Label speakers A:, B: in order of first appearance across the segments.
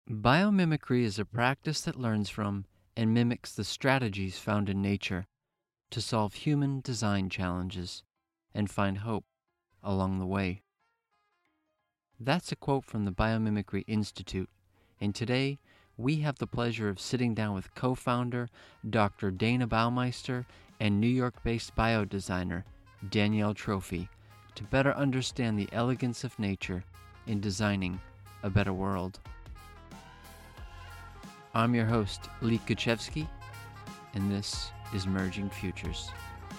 A: Biomimicry is a practice that learns from and mimics the strategies found in nature to solve human design challenges and find hope along the way. That's a quote from the Biomimicry Institute, and today we have the pleasure of sitting down with co-founder Dr. Dana Baumeister and New York-based biodesigner Danielle Trophy to better understand the elegance of nature in designing a better world. I'm your host, Lee Kuchevsky, and this is Merging Futures.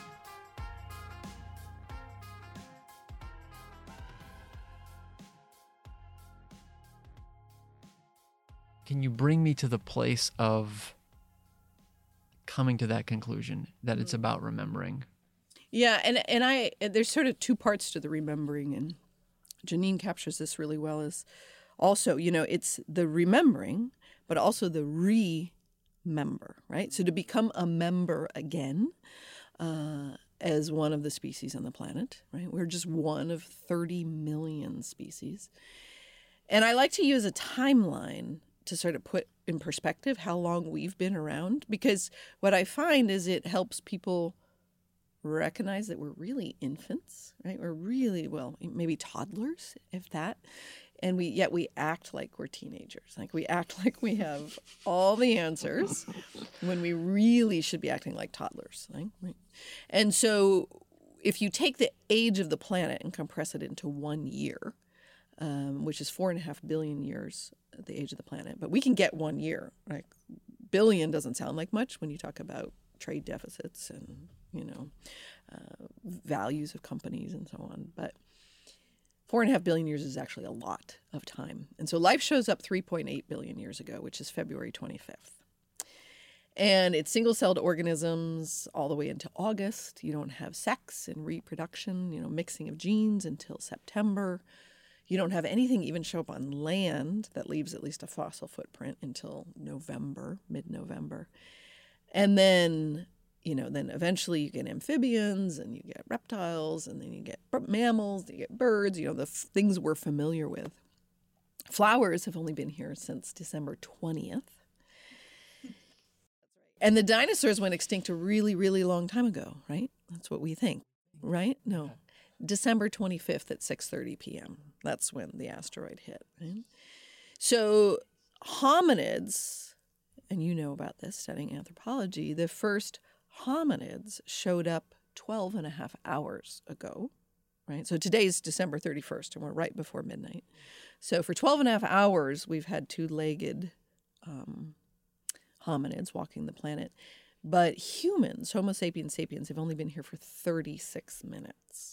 A: Can you bring me to the place of coming to that conclusion that it's about remembering?
B: Yeah, and there's sort of two parts to the remembering, and Janine captures this really well. Is also, it's the remembering, but also the remember, right? So to become a member again, as one of the species on the planet, right? We're just one of 30 million species, and I like to use a timeline to sort of put in perspective how long we've been around, because what I find is it helps people recognize that we're really infants, right? We're really, maybe toddlers, if that. And yet we act like we're teenagers. Like we act like we have all the answers when we really should be acting like toddlers. Right? And so if you take the age of the planet and compress it into 1 year, which is 4.5 billion years at the age of the planet. But we can get 1 year. Right? Billion doesn't sound like much when you talk about trade deficits and, values of companies and so on. But 4.5 billion years is actually a lot of time. And so life shows up 3.8 billion years ago, which is February 25th. And it's single-celled organisms all the way into August. You don't have sex and reproduction, mixing of genes until September. You don't have anything even show up on land that leaves at least a fossil footprint until November, mid-November. And then, then eventually you get amphibians and you get reptiles and then you get mammals, you get birds, the things we're familiar with. Flowers have only been here since December 20th. And the dinosaurs went extinct a really, really long time ago, right? That's what we think, right? No. December 25th at 6:30 p.m. That's when the asteroid hit. Right? So hominids, and you know about this studying anthropology, the first hominids showed up 12 and a half hours ago. Right? So today's December 31st, and we're right before midnight. So for 12 and a half hours, we've had two-legged hominids walking the planet. But humans, Homo sapiens sapiens, have only been here for 36 minutes.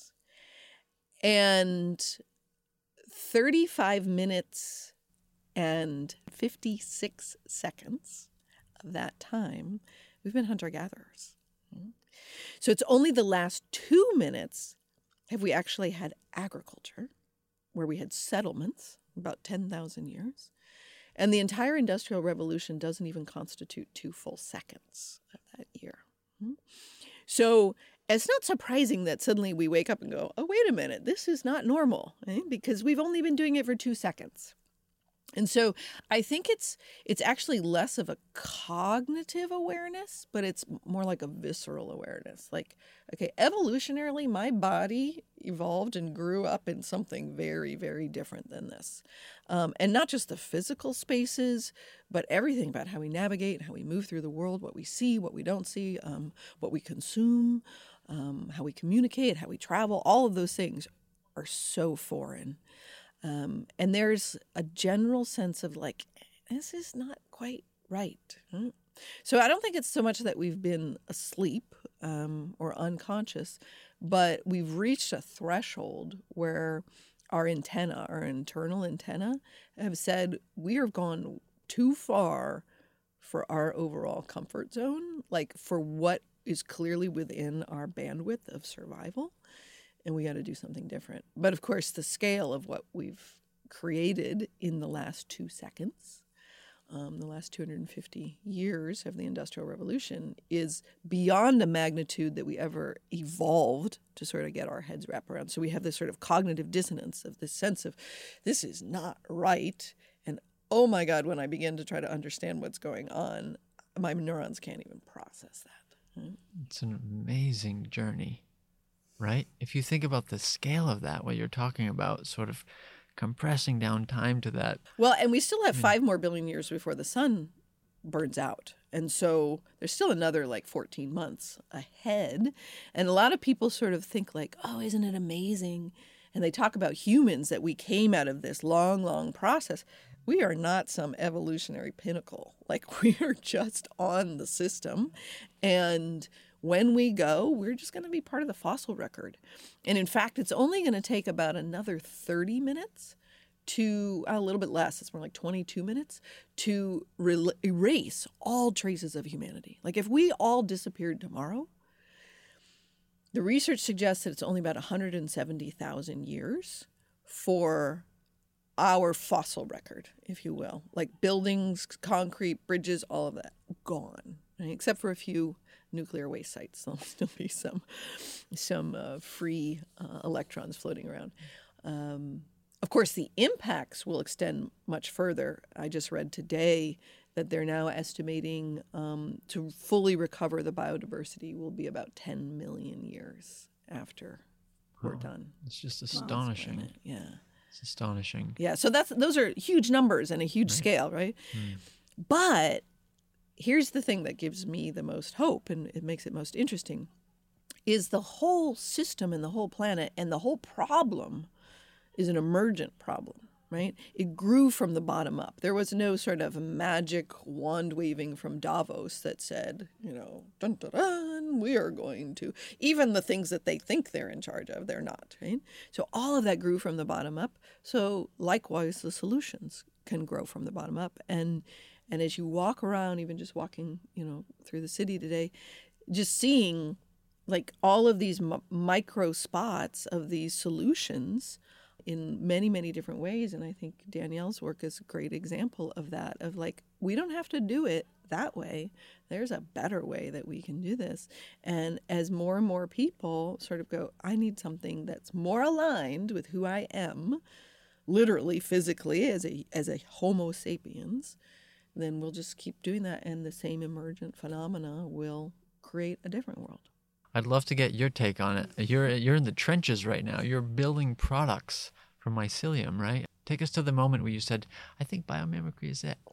B: And 35 minutes and 56 seconds of that time, we've been hunter-gatherers. So it's only the last 2 minutes have we actually had agriculture, where we had settlements, about 10,000 years. And the entire Industrial Revolution doesn't even constitute 2 full seconds of that year. So it's not surprising that suddenly we wake up and go, oh, wait a minute, this is not normal, right? Because we've only been doing it for 2 seconds. And so I think it's actually less of a cognitive awareness, but it's more like a visceral awareness. Like, okay, evolutionarily, my body evolved and grew up in something very, very different than this. And not just the physical spaces, but everything about how we navigate, how we move through the world, what we see, what we don't see, what we consume, how we communicate, how we travel, all of those things are so foreign. And there's a general sense of like, this is not quite right. So I don't think it's so much that we've been asleep or unconscious, but we've reached a threshold where our antenna, our internal antenna, have said we have gone too far for our overall comfort zone, like for what is clearly within our bandwidth of survival. And we got to do something different. But of course, the scale of what we've created in the last 2 seconds, the last 250 years of the Industrial Revolution, is beyond a magnitude that we ever evolved to sort of get our heads wrapped around. So we have this sort of cognitive dissonance of this sense of this is not right. And oh my God, when I begin to try to understand what's going on, my neurons can't even process that. Right?
A: It's an amazing journey, right? If you think about the scale of that, what you're talking about, sort of compressing down time to that.
B: Well, and we still have 5 more billion years before the sun burns out. And so there's still another like 14 months ahead. And a lot of people sort of think like, oh, isn't it amazing? And they talk about humans, that we came out of this long, long process. We are not some evolutionary pinnacle. Like, we are just on the system. And when we go, we're just going to be part of the fossil record. And in fact, it's only going to take about another 30 minutes to a little bit less, it's more like 22 minutes, to erase all traces of humanity. Like, if we all disappeared tomorrow, the research suggests that it's only about 170,000 years for our fossil record, if you will. Like buildings, concrete, bridges, all of that, gone. Right? Except for a few nuclear waste sites. There'll still be some free electrons floating around. Of course, the impacts will extend much further. I just read today that they're now estimating to fully recover the biodiversity will be about 10 million years after we're done.
A: It's just astonishing.
B: Wow. Yeah.
A: It's astonishing.
B: Yeah, so those are huge numbers and a huge scale, right? But here's the thing that gives me the most hope, and it makes it most interesting, is the whole system and the whole planet and the whole problem is an emergent problem, right? It grew from the bottom up. There was no sort of magic wand waving from Davos that said, dun, dun, dun, we are going to, even the things that they think they're in charge of, they're not, right? So all of that grew from the bottom up. So likewise, the solutions can grow from the bottom up. And as you walk around, even just walking, through the city today, just seeing like all of these micro spots of these solutions in many, many different ways. And I think Danielle's work is a great example of that, of like, we don't have to do it that way. There's a better way that we can do this. And as more and more people sort of go, I need something that's more aligned with who I am, literally, physically, as a Homo sapiens, then we'll just keep doing that. And the same emergent phenomena will create a different world.
A: I'd love to get your take on it. You're in the trenches right now. You're building products from mycelium, right? Take us to the moment where you said, I think biomimicry is it.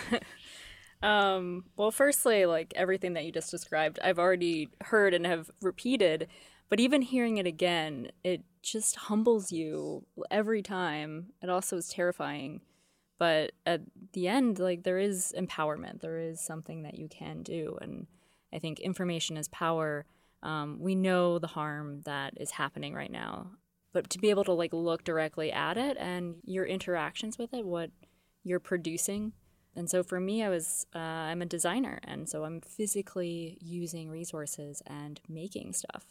C: Well, firstly, like everything that you just described, I've already heard and have repeated, but even hearing it again, it just humbles you every time. It also is terrifying. But at the end, like, there is empowerment. There is something that you can do. And I think information is power. We know the harm that is happening right now, but to be able to like look directly at it and your interactions with it, what you're producing. And so for me, I'm a designer, and so I'm physically using resources and making stuff.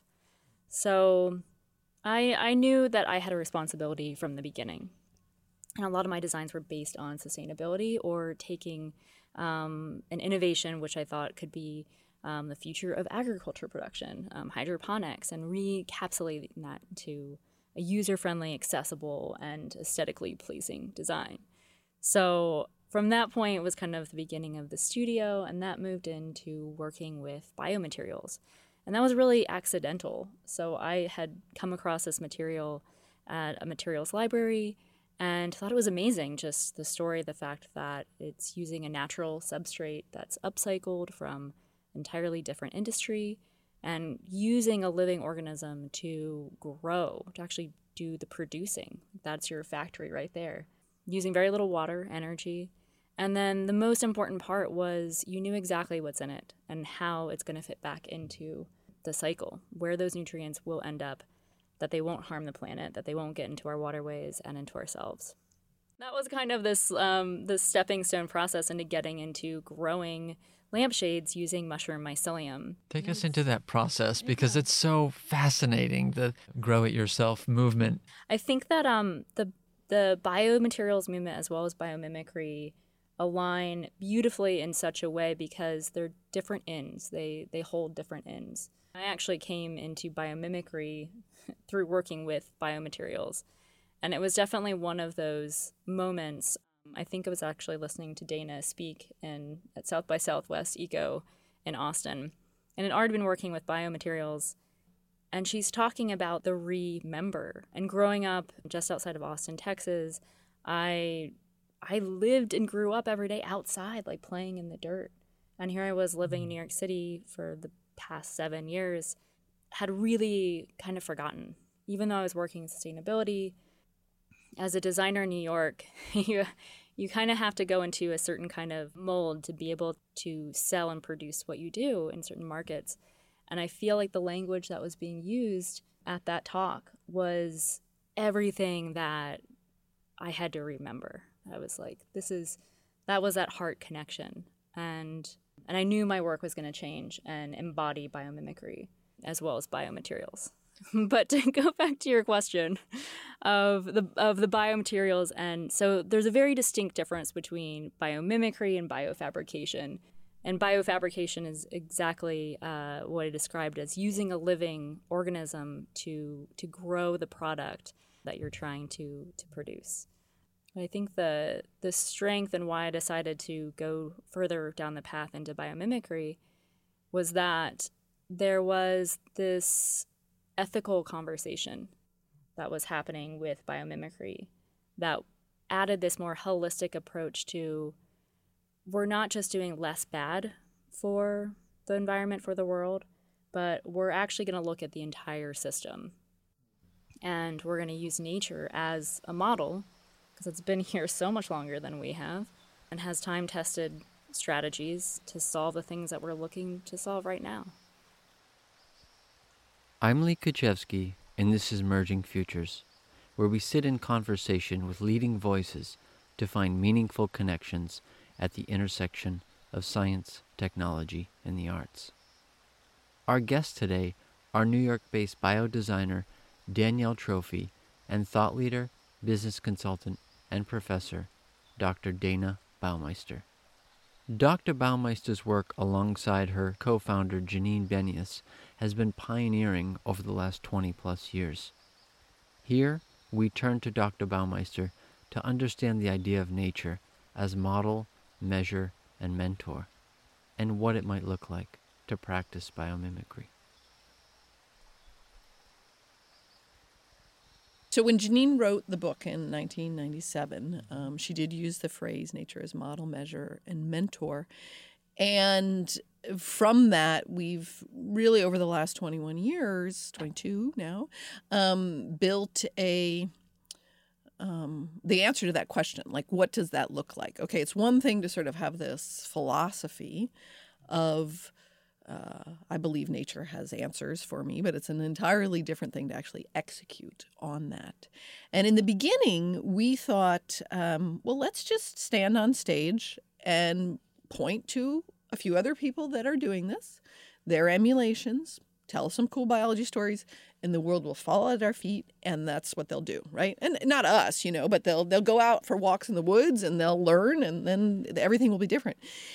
C: So I knew that I had a responsibility from the beginning. And a lot of my designs were based on sustainability or taking an innovation, which I thought could be the future of agriculture production, hydroponics, and recapsulating that into a user-friendly, accessible, and aesthetically pleasing design. So from that point, it was kind of the beginning of the studio, and that moved into working with biomaterials. And that was really accidental. So I had come across this material at a materials library and thought it was amazing, just the story, the fact that it's using a natural substrate that's upcycled from entirely different industry and using a living organism to grow, to actually do the producing. That's your factory right there, using very little water, energy. And then the most important part was you knew exactly what's in it and how it's going to fit back into the cycle, where those nutrients will end up, that they won't harm the planet, that they won't get into our waterways and into ourselves. That was kind of this stepping stone process into getting into growing lampshades using mushroom mycelium.
A: Take us into that process, because it's so fascinating, the grow it yourself movement.
C: I think that the biomaterials movement as well as biomimicry align beautifully in such a way because they're different ends. They hold different ends. I actually came into biomimicry through working with biomaterials. And it was definitely one of those moments I think I was actually listening to Dana speak at South by Southwest Eco in Austin. And had already been working with biomaterials. And she's talking about the remember. And growing up just outside of Austin, Texas, I lived and grew up every day outside, like playing in the dirt. And here I was living in New York City for the past 7 years, had really kind of forgotten. Even though I was working in sustainability, as a designer in New York, you kind of have to go into a certain kind of mold to be able to sell and produce what you do in certain markets. And I feel like the language that was being used at that talk was everything that I had to remember. I was like, that was that heart connection. And I knew my work was going to change and embody biomimicry as well as biomaterials. But to go back to your question of the biomaterials, and so there's a very distinct difference between biomimicry and biofabrication. And biofabrication is exactly what I described as using a living organism to grow the product that you're trying to produce. I think the strength and why I decided to go further down the path into biomimicry was that there was this ethical conversation that was happening with biomimicry that added this more holistic approach to, we're not just doing less bad for the environment, for the world, but we're actually going to look at the entire system. And we're going to use nature as a model, because it's been here so much longer than we have, and has time-tested strategies to solve the things that we're looking to solve right now.
A: I'm Lee Kuchevsky, and this is Merging Futures, where we sit in conversation with leading voices to find meaningful connections at the intersection of science, technology, and the arts. Our guests today are New York-based biodesigner Danielle Trophy and thought leader, business consultant, and professor Dr. Dana Baumeister. Dr. Baumeister's work alongside her co-founder Janine Benyus has been pioneering over the last 20-plus years. Here, we turn to Dr. Baumeister to understand the idea of nature as model, measure, and mentor, and what it might look like to practice biomimicry.
B: So when Janine wrote the book in 1997, she did use the phrase nature as model, measure, and mentor. And from that, we've really, over the last 21 years, 22 now, built the answer to that question. Like, what does that look like? Okay, it's one thing to sort of have this philosophy of I believe nature has answers for me, but it's an entirely different thing to actually execute on that. And in the beginning, we thought, well, let's just stand on stage and point to a few other people that are doing this, their emulations, tell some cool biology stories, and the world will fall at our feet, and that's what they'll do, right? And not us, but they'll go out for walks in the woods, and they'll learn, and then everything will be different.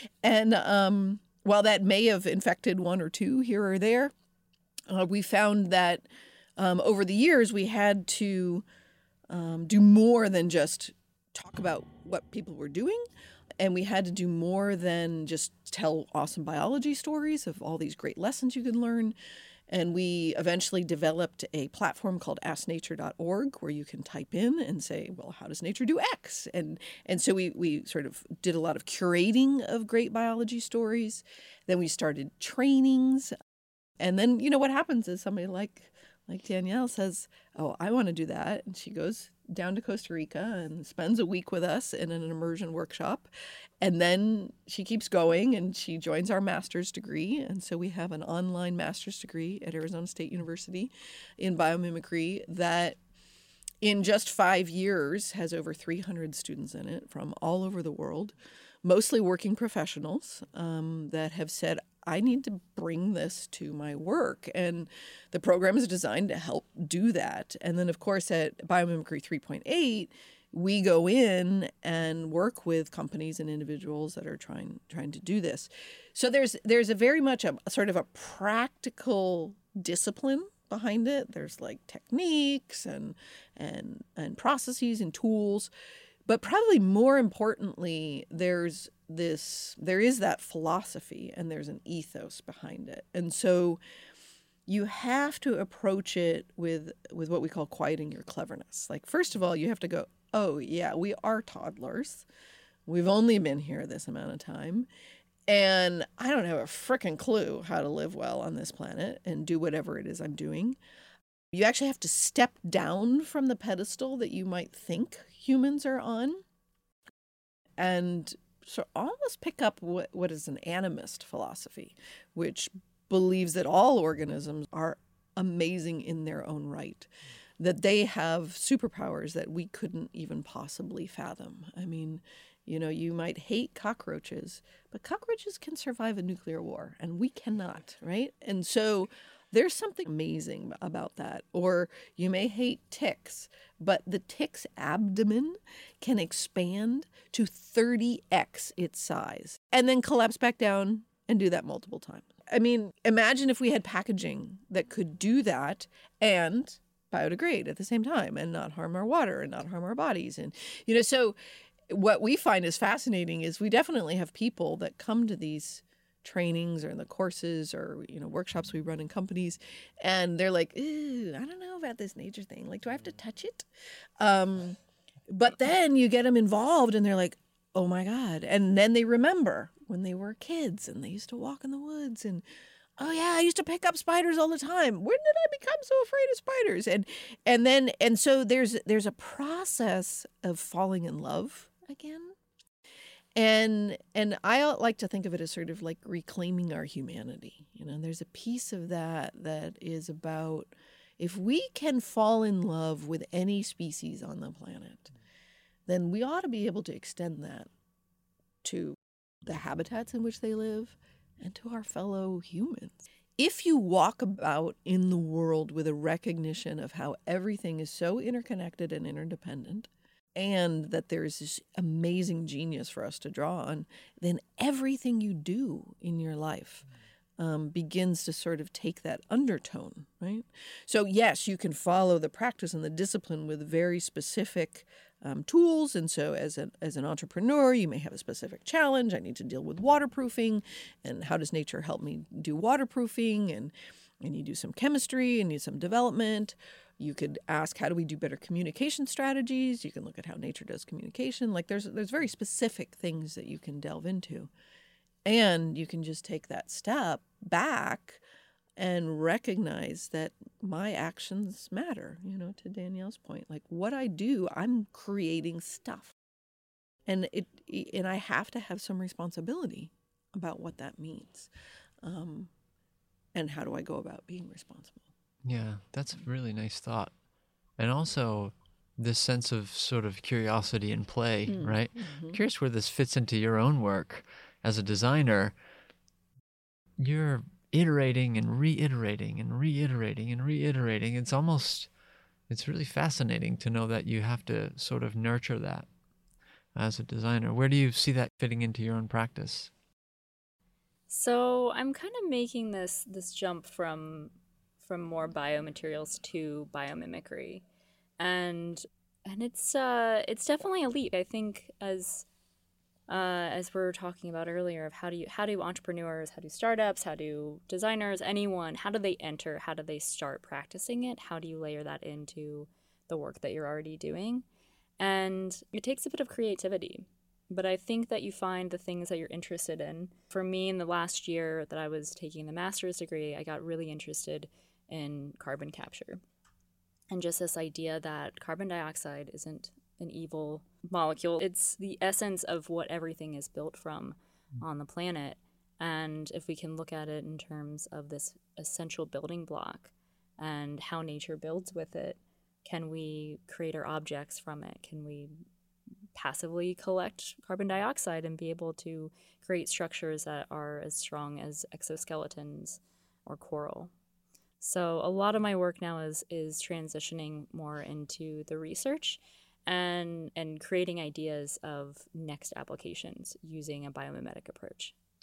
B: And while that may have infected one or two here or there, we found that over the years we had to do more than just talk about what people were doing, and we had to do more than just tell awesome biology stories of all these great lessons you can learn. And we eventually developed a platform called asknature.org where you can type in and say, well, how does nature do X? And so we sort of did a lot of curating of great biology stories. Then we started trainings. And then, what happens is somebody like Danielle says, oh, I want to do that. And she goes down to Costa Rica and spends a week with us in an immersion workshop. And then she keeps going and she joins our master's degree. And so we have an online master's degree at Arizona State University in biomimicry that in just 5 years has over 300 students in it from all over the world, mostly working professionals that have said, I need to bring this to my work. And the program is designed to help do that. And then, of course, at Biomimicry 3.8, we go in and work with companies and individuals that are trying to do this. So there's a very much a sort of a practical discipline behind it. There's like techniques and processes and tools. But probably more importantly, there is that philosophy and there's an ethos behind it. And so you have to approach it with what we call quieting your cleverness. Like, first of all, you have to go, oh, yeah, we are toddlers. We've only been here this amount of time. And I don't have a frickin' clue how to live well on this planet and do whatever it is I'm doing. You actually have to step down from the pedestal that you might think humans are on and so almost pick up what is an animist philosophy, which believes that all organisms are amazing in their own right, that they have superpowers that we couldn't even possibly fathom. I mean, you might hate cockroaches, but cockroaches can survive a nuclear war and we cannot, right? And so there's something amazing about that. Or you may hate ticks, but the tick's abdomen can expand to 30x its size and then collapse back down and do that multiple times. I mean, imagine if we had packaging that could do that and biodegrade at the same time and not harm our water and not harm our bodies. And, so what we find is fascinating is we definitely have people that come to these trainings or in the courses or, workshops we run in companies, and they're like, ooh, I don't know about this nature thing. Like, do I have to touch it? But then you get them involved and they're like, oh my God. And then they remember when they were kids and they used to walk in the woods and, oh yeah, I used to pick up spiders all the time. When did I become so afraid of spiders? And so there's a process of falling in love again. And I like to think of it as sort of like reclaiming our humanity. There's a piece of that is about if we can fall in love with any species on the planet, then we ought to be able to extend that to the habitats in which they live and to our fellow humans. If you walk about in the world with a recognition of how everything is so interconnected and interdependent, and that there's this amazing genius for us to draw on, then everything you do in your life begins to sort of take that undertone, right? So yes, you can follow the practice and the discipline with very specific tools. And so as an entrepreneur, you may have a specific challenge. I need to deal with waterproofing, and how does nature help me do waterproofing? And you do some chemistry and you do some development. You could ask, how do we do better communication strategies? You can look at how nature does communication. Like there's very specific things that you can delve into. And you can just take that step back and recognize that my actions matter, to Danielle's point. Like what I do, I'm creating stuff. And I have to have some responsibility about what that means. And how do I go about being responsible?
A: Yeah, that's a really nice thought. And also this sense of sort of curiosity and play, right? Mm-hmm. Curious where this fits into your own work as a designer. You're iterating and reiterating and reiterating and reiterating. It's really fascinating to know that you have to sort of nurture that as a designer. Where do you see that fitting into your own practice?
C: So I'm kind of making this jump from more biomaterials to biomimicry, and it's definitely a leap. I think as we were talking about earlier, of how do entrepreneurs, how do startups, how do designers, anyone, how do they enter, how do they start practicing it, how do you layer that into the work that you're already doing? And it takes a bit of creativity. But I think that you find the things that you're interested in. For me, in the last year that I was taking the master's degree, I got really interested in carbon capture. And just this idea that carbon dioxide isn't an evil molecule. It's the essence of what everything is built from on the planet. And if we can look at it in terms of this essential building block and how nature builds with it, can we create our objects from it? Can we passively collect carbon dioxide and be able to create structures that are as strong as exoskeletons or coral? So a lot of my work now is transitioning more into the research and creating ideas of next applications using a biomimetic approach.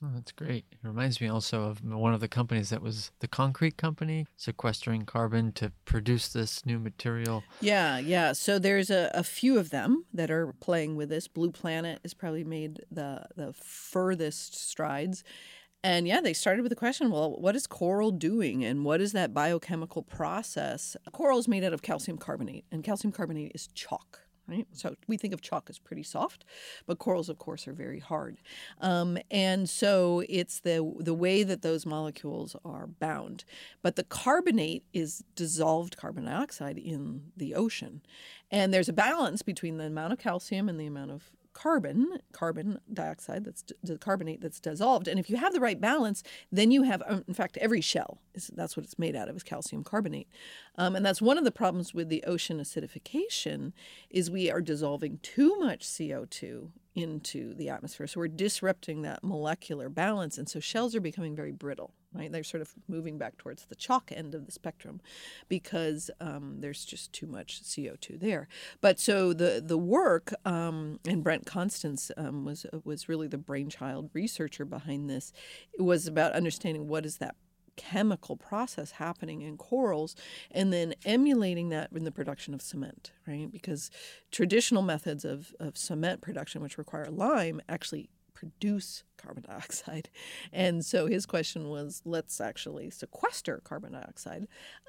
A: Oh, that's great. It reminds me also of one of the companies that was the concrete company, sequestering carbon to produce this new material.
B: Yeah, yeah. So there's a few of them that are playing with this. Blue Planet has probably made the furthest strides. And yeah, they started with the question, well, what is coral doing and what is that biochemical process? Coral is made out of calcium carbonate, and calcium carbonate is chalk. Right? So we think of chalk as pretty soft, but corals, of course, are very hard. And so it's the way that those molecules are bound. But the carbonate is dissolved carbon dioxide in the ocean. And there's a balance between the amount of calcium and the amount of carbon dioxide, that's the carbonate that's dissolved. And if you have the right balance, then you have, in fact, every shell, that's what it's made out of, is calcium carbonate. And that's one of the problems with the ocean acidification, is we are dissolving too much CO2 into the atmosphere. So we're disrupting that molecular balance. And so shells are becoming very brittle, right? They're sort of moving back towards the chalk end of the spectrum because there's just too much CO2 there. But so the work, and Brent Constance was really the brainchild researcher behind this. It was about understanding what is that chemical process happening in corals and then emulating that in the production of cement, right? Because traditional methods of cement production, which require lime, actually produce carbon dioxide. And so his question was, let's actually sequester carbon dioxide.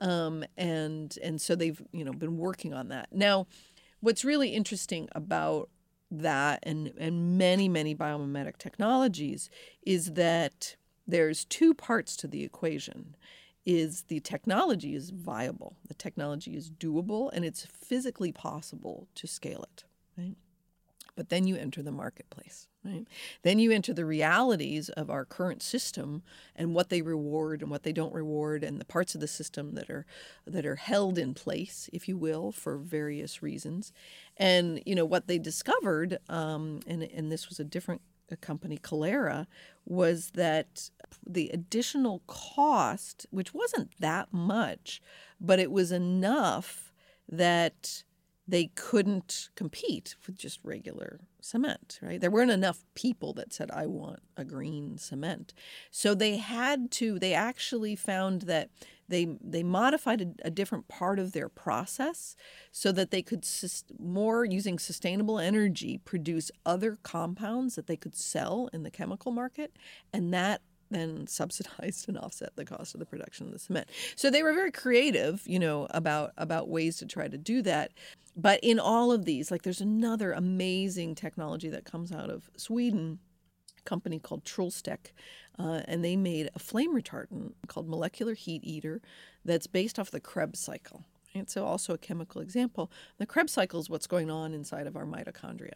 B: And so they've, been working on that. Now, what's really interesting about that and many, many biomimetic technologies is that there's two parts to the equation. Is the technology is viable, the technology is doable, and it's physically possible to scale it, right? But then you enter the marketplace, right? Then you enter the realities of our current system and what they reward and what they don't reward, and the parts of the system that are held in place, if you will, for various reasons. And what they discovered, and this was a company, Calera, was that the additional cost, which wasn't that much, but it was enough that they couldn't compete with just regular cement, right? There weren't enough people that said, I want a green cement. So they actually found that they modified a different part of their process so that they could more using sustainable energy produce other compounds that they could sell in the chemical market, and that then subsidized and offset the cost of the production of the cement. So they were very creative, about ways to try to do that. But in all of these, there's another amazing technology that comes out of Sweden, a company called Trulsteck, and they made a flame retardant called Molecular Heat Eater that's based off the Krebs cycle. And so also a chemical example. The Krebs cycle is what's going on inside of our mitochondria.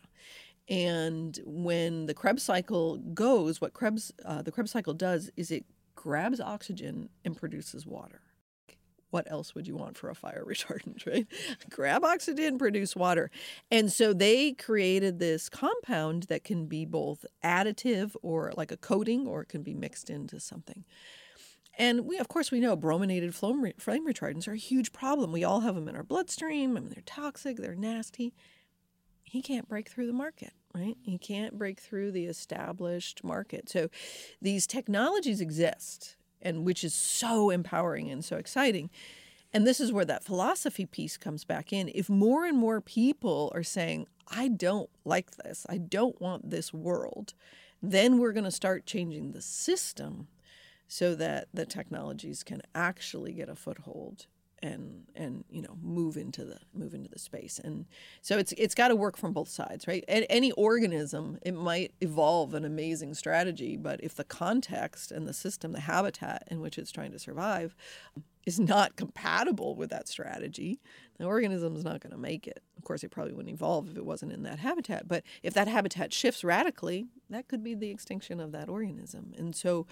B: And when the Krebs cycle goes, what the Krebs cycle does is it grabs oxygen and produces water. What else would you want for a fire retardant, right? Grab oxygen, produce water. And so they created this compound that can be both additive or like a coating, or it can be mixed into something. And we know brominated flame retardants are a huge problem. We all have them in our bloodstream. They're toxic, they're nasty. He can't break through the market, right? He can't break through the established market. So these technologies exist, and which is so empowering and so exciting. And this is where that philosophy piece comes back in. If more and more people are saying, I don't like this, I don't want this world, then we're going to start changing the system so that the technologies can actually get a foothold and move into the space. And so it's got to work from both sides, right? Any organism, it might evolve an amazing strategy, but if the context and the system, the habitat in which it's trying to survive is not compatible with that strategy, the organism is not going to make it. Of course, it probably wouldn't evolve if it wasn't in that habitat. But if that habitat shifts radically, that could be the extinction of that organism. And so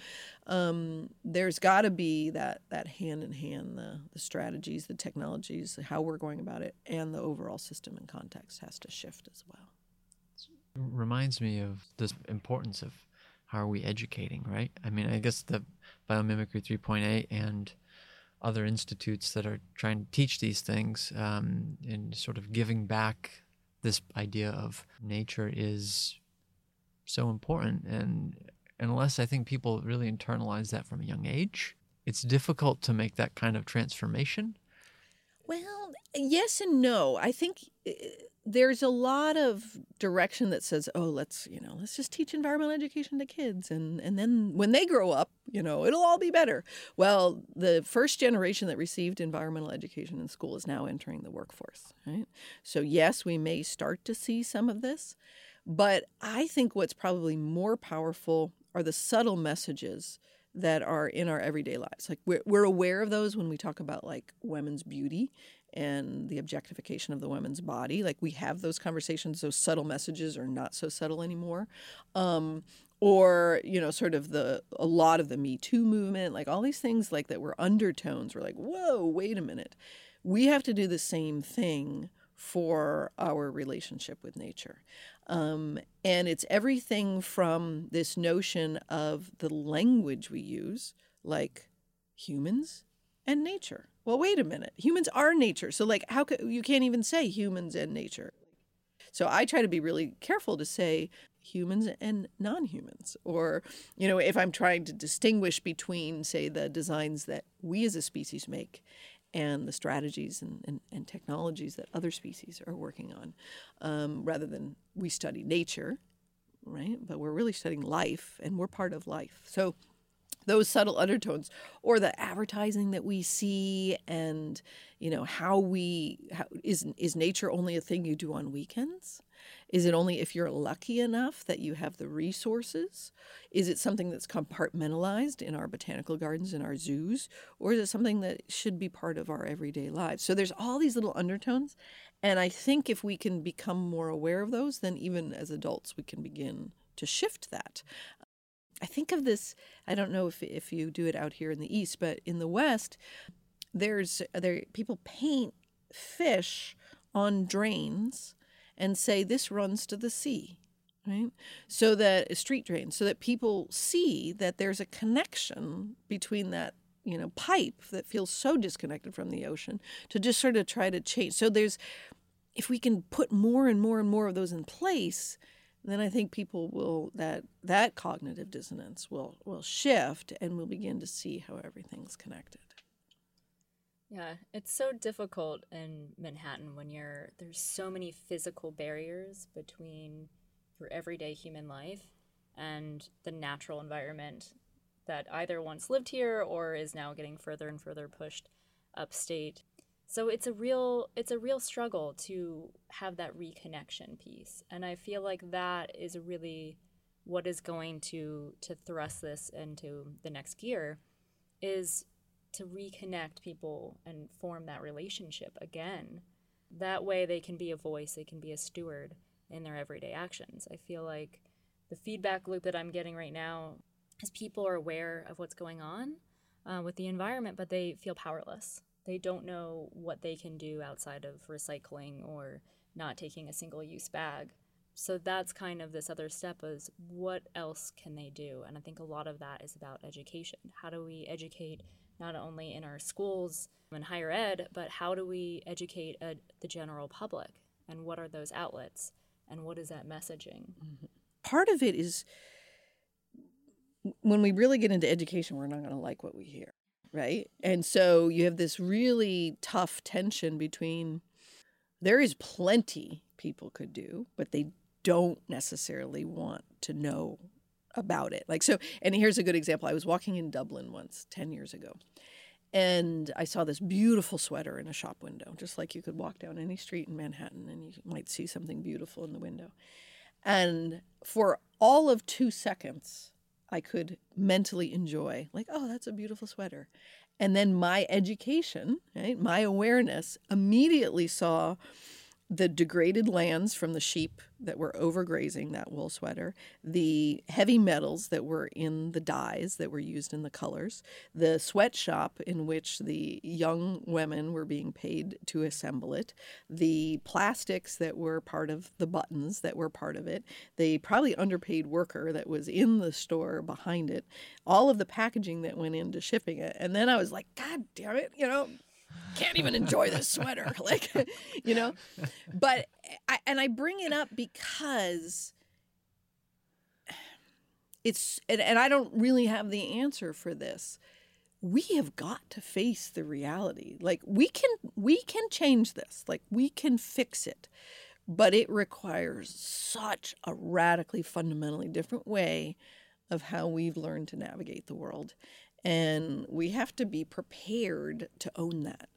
B: there's got to be that hand in hand, the strategies, the technologies, how we're going about it, and the overall system and context has to shift as well.
A: It reminds me of this importance of how are we educating, right? I mean, I guess the Biomimicry 3.8 and other institutes that are trying to teach these things and sort of giving back this idea of nature is so important. And unless I think people really internalize that from a young age, it's difficult to make that kind of transformation.
B: Well, yes and no. I think there's a lot of direction that says, oh, let's just teach environmental education to kids. And then when they grow up, it'll all be better. Well, the first generation that received environmental education in school is now entering the workforce, right? So yes, we may start to see some of this, but I think what's probably more powerful are the subtle messages that are in our everyday lives. Like we're aware of those when we talk about like women's beauty and the objectification of the women's body. Like we have those conversations. Those subtle messages are not so subtle anymore. Or sort of a lot of the Me Too movement, like all these things like that were undertones. We're like, whoa, wait a minute. We have to do the same thing for our relationship with nature. And it's everything from this notion of the language we use, like humans and nature. Well, wait a minute. Humans are nature. So like you can't even say humans and nature. So I try to be really careful to say humans and non-humans. Or, if I'm trying to distinguish between, say, the designs that we as a species make and the strategies and technologies that other species are working on, rather than we study nature, right? But we're really studying life, and we're part of life. So those subtle undertones, or the advertising that we see, and is nature only a thing you do on weekends? Is it only if you're lucky enough that you have the resources? Is it something that's compartmentalized in our botanical gardens and our zoos? Or is it something that should be part of our everyday lives? So there's all these little undertones. And I think if we can become more aware of those, then even as adults, we can begin to shift that. I think of this, I don't know if you do it out here in the East, but in the West, people paint fish on drains and say this runs to the sea, right? So that street drains, so that people see that there's a connection between that, pipe that feels so disconnected from the ocean, to just sort of try to change. So if we can put more and more and more of those in place, then I think people will, that cognitive dissonance will shift, and we'll begin to see how everything's connected.
C: Yeah, it's so difficult in Manhattan when there's so many physical barriers between your everyday human life and the natural environment that either once lived here or is now getting further and further pushed upstate. So it's a real struggle to have that reconnection piece. And I feel like that is really what is going to thrust this into the next gear, is to reconnect people and form that relationship again. That way they can be a voice, they can be a steward in their everyday actions. I feel like the feedback loop that I'm getting right now is people are aware of what's going on with the environment, but they feel powerless. They don't know what they can do outside of recycling or not taking a single-use bag. So that's kind of this other step, is what else can they do? And I think a lot of that is about education. How do we educate not only in our schools and higher ed, but how do we educate the general public? And what are those outlets? And what is that messaging?
B: Mm-hmm. Part of it is, when we really get into education, we're not going to like what we hear, right? And so you have this really tough tension between, there is plenty people could do, but they don't necessarily want to know about it. And here's a good example. I was walking in Dublin once, 10 years ago, and I saw this beautiful sweater in a shop window, just like you could walk down any street in Manhattan and you might see something beautiful in the window. And for all of 2 seconds, I could mentally enjoy, like, oh, that's a beautiful sweater. And then my education, right, my awareness immediately saw the degraded lands from the sheep that were overgrazing that wool sweater, the heavy metals that were in the dyes that were used in the colors, the sweatshop in which the young women were being paid to assemble it, the plastics that were part of the buttons that were part of it, the probably underpaid worker that was in the store behind it, all of the packaging that went into shipping it. And then I was like, God damn it, can't even enjoy this sweater, but I bring it up because and I don't really have the answer for this. We have got to face the reality. Like we can change this. Like we can fix it. But it requires such a radically, fundamentally different way of how we've learned to navigate the world. And we have to be prepared to own that.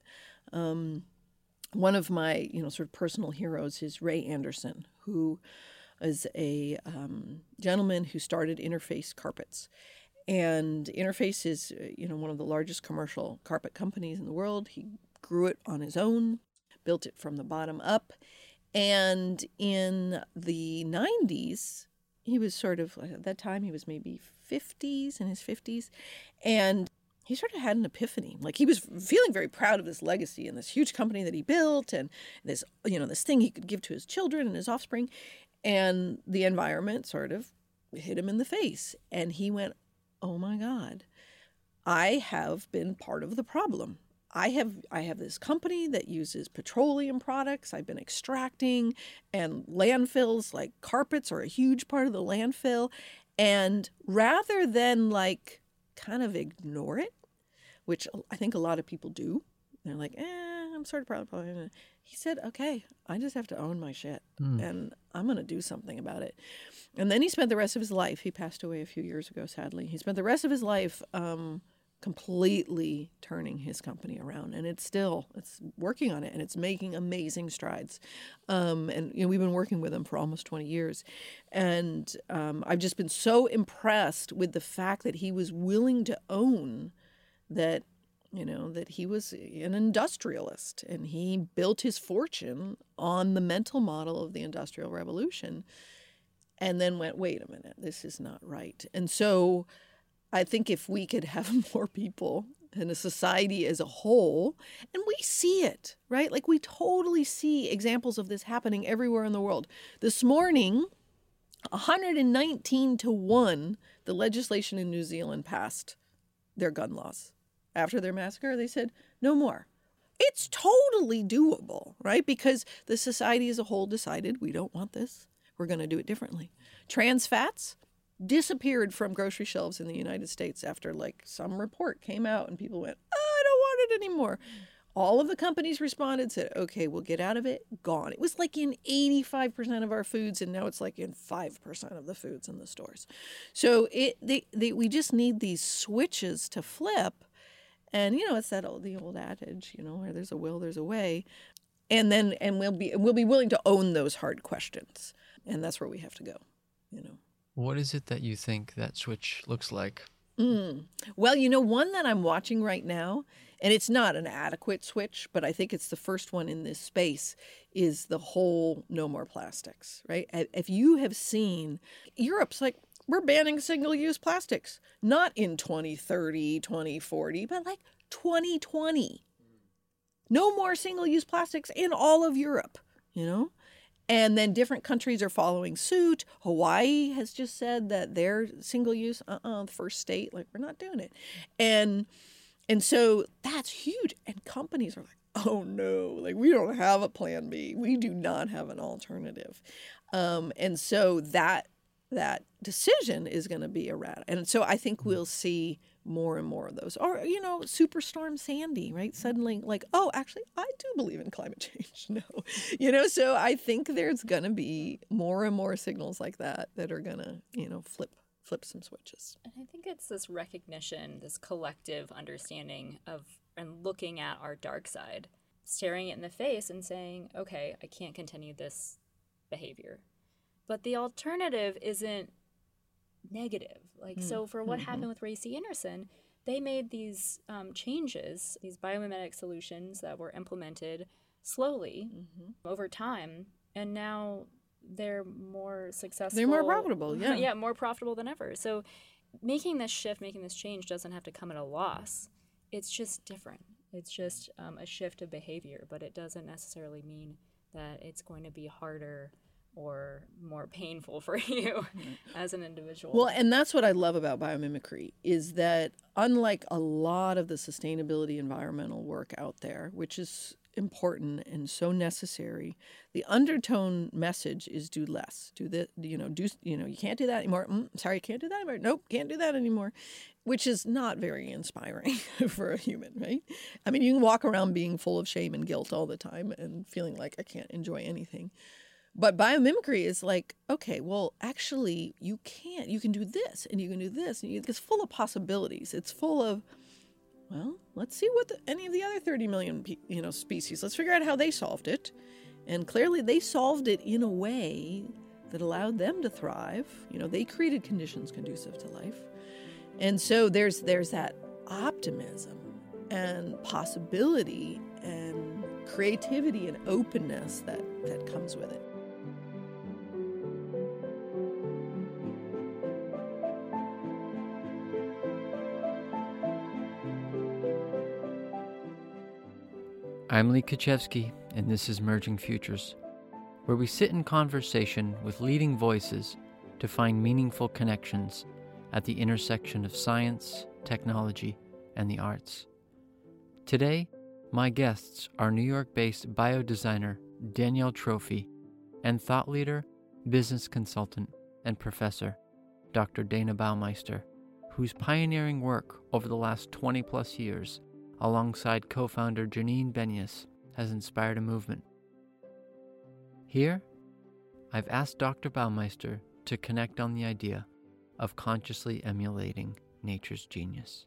B: One of my, sort of personal heroes is Ray Anderson, who is a gentleman who started Interface Carpets. And Interface is, one of the largest commercial carpet companies in the world. He grew it on his own, built it from the bottom up. And in the 90s, he was sort of, at that time, he was maybe in his 50s. And he sort of had an epiphany. Like he was feeling very proud of this legacy and this huge company that he built and this, this thing he could give to his children and his offspring. And the environment sort of hit him in the face. And he went, oh my God, I have been part of the problem. I have this company that uses petroleum products. I've been extracting, and landfills, like carpets, are a huge part of the landfill. And rather than like kind of ignore it, which I think a lot of people do, they're like, I'm sort of proud. He said, okay, I just have to own my shit, and I'm going to do something about it. And then he spent the rest of his life, he passed away a few years ago, sadly. He spent the rest of his life completely turning his company around, and it's working on it, and it's making amazing strides. And we've been working with him for almost 20 years, and I've just been so impressed with the fact that he was willing to own that, that he was an industrialist, and he built his fortune on the mental model of the Industrial Revolution, and then went, wait a minute, this is not right. And so I think if we could have more people in a society as a whole, and we see it, right? Like we totally see examples of this happening everywhere in the world. This morning, 119-1, the legislation in New Zealand passed their gun laws. After their massacre, they said, no more. It's totally doable, right? Because the society as a whole decided we don't want this. We're going to do it differently. Trans fats disappeared from grocery shelves in the United States after like some report came out and people went, I don't want it anymore. All of the companies responded, said, okay, we'll get out of it, gone. It was like in 85% of our foods, and now it's like in 5% of the foods in the stores. So we just need these switches to flip. And, it's the old adage, where there's a will, there's a way. And we'll be willing to own those hard questions. And that's where we have to go,
A: What is it that you think that switch looks like?
B: Well, one that I'm watching right now, and it's not an adequate switch, but I think it's the first one in this space, is the whole no more plastics, right? If you have seen, Europe's like, we're banning single-use plastics, not in 2030, 2040, but like 2020. No more single-use plastics in all of Europe, And then different countries are following suit. Hawaii has just said that they're single-use, the first state, like, we're not doing it. And so that's huge. And companies are like, oh no, like we don't have a plan B. We do not have an alternative. And so that decision is going to be erratic. And so I think we'll see more and more of those. Or, Superstorm Sandy, right? Suddenly like, oh, actually, I do believe in climate change. No, so I think there's going to be more and more signals like that are going to, flip some switches.
C: And I think it's this recognition, this collective understanding of, and looking at our dark side, staring it in the face and saying, okay, I can't continue this behavior. But the alternative isn't negative. So for what happened with Ray C. Anderson, they made these changes, these biomimetic solutions that were implemented slowly over time, and now they're more successful.
B: They're more profitable, yeah.
C: Yeah, more profitable than ever. So making this shift, making this change doesn't have to come at a loss. It's just different. It's just a shift of behavior, but it doesn't necessarily mean that it's going to be harder or more painful for you as an individual.
B: Well, and that's what I love about biomimicry, is that unlike a lot of the sustainability environmental work out there, which is important and so necessary. The undertone message is do less. Do the, you can't do that anymore. Sorry, you can't do that anymore. Nope, can't do that anymore, which is not very inspiring for a human, right? I mean, you can walk around being full of shame and guilt all the time and feeling like I can't enjoy anything. But biomimicry is like, okay, well, actually, you can't. You can do this, and you can do this. And it's full of possibilities. It's full of, well, let's see what any of the other 30 million, species. Let's figure out how they solved it. And clearly, they solved it in a way that allowed them to thrive. They created conditions conducive to life. And so there's that optimism and possibility and creativity and openness that comes with it.
A: I'm Lee Kachevsky, and this is Merging Futures, where we sit in conversation with leading voices to find meaningful connections at the intersection of science, technology, and the arts. Today, my guests are New York-based biodesigner Danielle Trophy and thought leader, business consultant, and professor Dr. Dana Baumeister, whose pioneering work over the last 20-plus years alongside co-founder Janine Benyus has inspired a movement. Here, I've asked Dr. Baumeister to connect on the idea of consciously emulating nature's genius.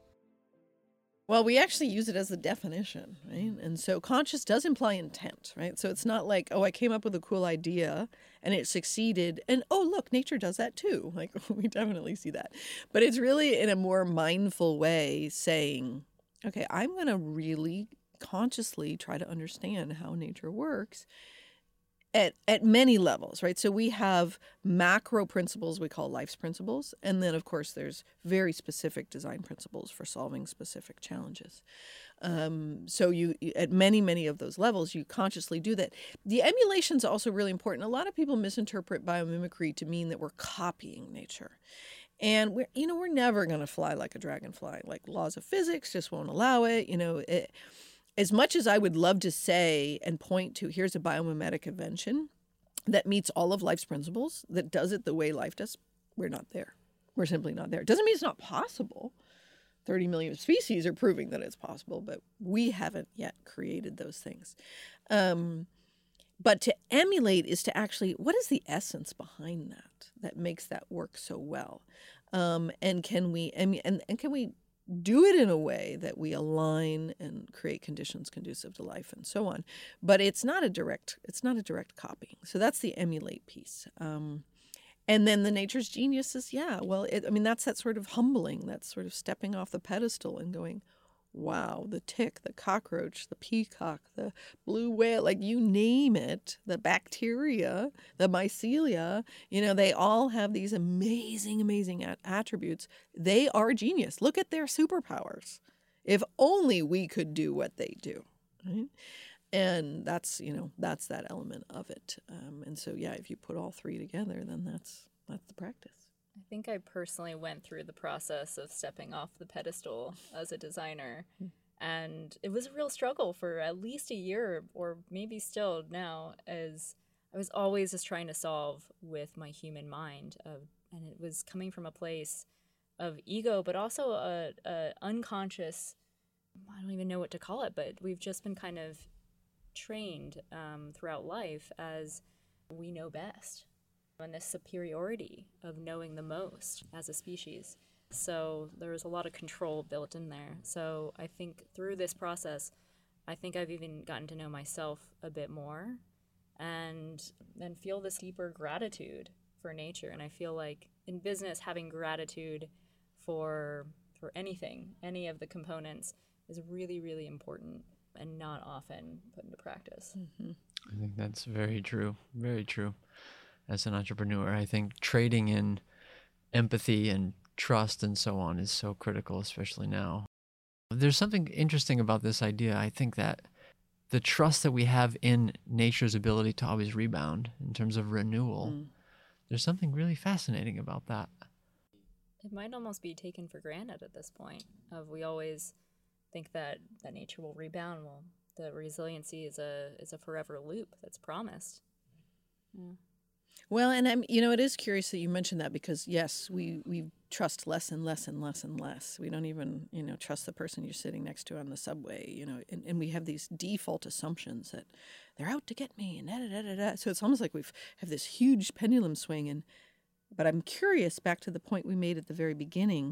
B: Well, we actually use it as the definition, right? And so conscious does imply intent, right? So it's not like, oh, I came up with a cool idea and it succeeded. And, oh, look, nature does that too. Like, we definitely see that. But it's really in a more mindful way saying, okay, I'm going to really consciously try to understand how nature works at many levels, right? So we have macro principles we call life's principles. And then, of course, there's very specific design principles for solving specific challenges. So you at many of those levels, you consciously do that. The emulation is also really important. A lot of people misinterpret biomimicry to mean that we're copying nature. And we're never going to fly like a dragonfly. Like laws of physics just won't allow it. As much as I would love to say and point to, here's a biomimetic invention that meets all of life's principles, that does it the way life does, we're not there. We're simply not there. It doesn't mean it's not possible. 30 million species are proving that it's possible, but we haven't yet created those things. But to emulate is to actually, what is the essence behind that makes that work so well? And can we can we do it in a way that we align and create conditions conducive to life and so on? But it's not a direct copying. So that's the emulate piece. And then the nature's genius is, that's that sort of humbling, that's sort of stepping off the pedestal and going, wow, the tick, the cockroach, the peacock, the blue whale, like you name it, the bacteria, the mycelia, they all have these amazing attributes. They are genius. Look at their superpowers. If only we could do what they do, right? And that's that element of it. And so, if you put all three together, then that's the practice.
C: I think I personally went through the process of stepping off the pedestal as a designer, and it was a real struggle for at least a year, or maybe still now, as I was always just trying to solve with my human mind, and it was coming from a place of ego, but also a unconscious, I don't even know what to call it, but we've just been kind of trained throughout life as we know best. And this superiority of knowing the most as a species. So there was a lot of control built in there. So I think through this process, I think I've even gotten to know myself a bit more and then feel this deeper gratitude for nature. And I feel like in business, having gratitude for anything, any of the components, is really, really important and not often put into practice.
B: Mm-hmm.
A: I think that's very true. Very true. As an entrepreneur, I think trading in empathy and trust and so on is so critical, especially now. There's something interesting about this idea. I think that the trust that we have in nature's ability to always rebound in terms of renewal, there's something really fascinating about that.
C: It might almost be taken for granted at this point. We always think that nature will rebound. Well, the resiliency is a forever loop that's promised. Yeah.
B: Well, and it is curious that you mentioned that, because yes, we trust less and less and less and less. We don't even, trust the person you're sitting next to on the subway, and we have these default assumptions that they're out to get me and da da da da. So it's almost like have this huge pendulum swing. But I'm curious, back to the point we made at the very beginning,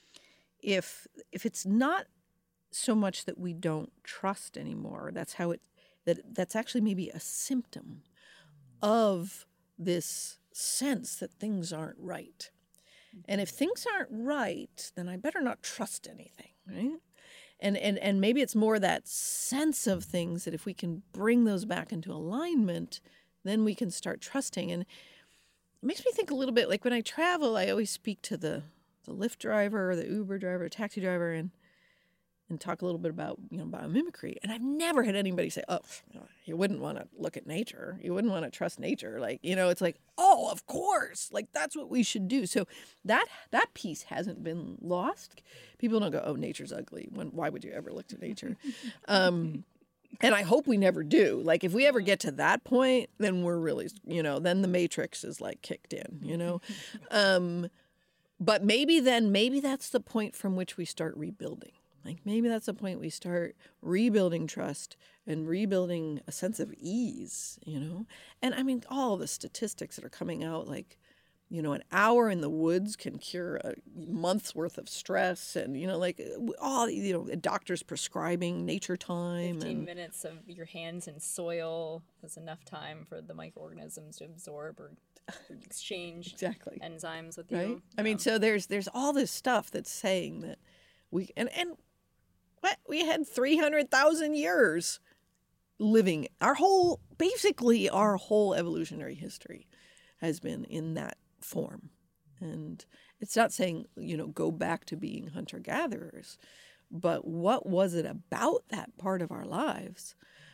B: if it's not so much that we don't trust anymore, that's actually maybe a symptom of this sense that things aren't right. And if things aren't right, then I better not trust anything, right? And maybe it's more that sense of things that if we can bring those back into alignment, then we can start trusting. And it makes me think a little bit like when I travel, I always speak to the Lyft driver, the Uber driver, the taxi driver, and talk a little bit about, biomimicry. And I've never had anybody say, oh, you wouldn't want to look at nature. You wouldn't want to trust nature. Like, it's like, oh, of course. Like, that's what we should do. So that piece hasn't been lost. People don't go, oh, nature's ugly. Why would you ever look to nature? And I hope we never do. Like, if we ever get to that point, then we're really, then the matrix is like kicked in, But maybe that's the point from which we start rebuilding. Like, maybe that's the point we start rebuilding trust and rebuilding a sense of ease, And I mean, all the statistics that are coming out, like, an hour in the woods can cure a month's worth of stress, and, all, doctors prescribing nature time.
C: 15 minutes of your hands in soil is enough time for the microorganisms to absorb or exchange
B: exactly
C: enzymes with you.
B: Right? I mean, so there's all this stuff that's saying that we we had 300,000 years living. Our whole evolutionary history has been in that form. And it's not saying, go back to being hunter-gatherers, but what was it about that part of our lives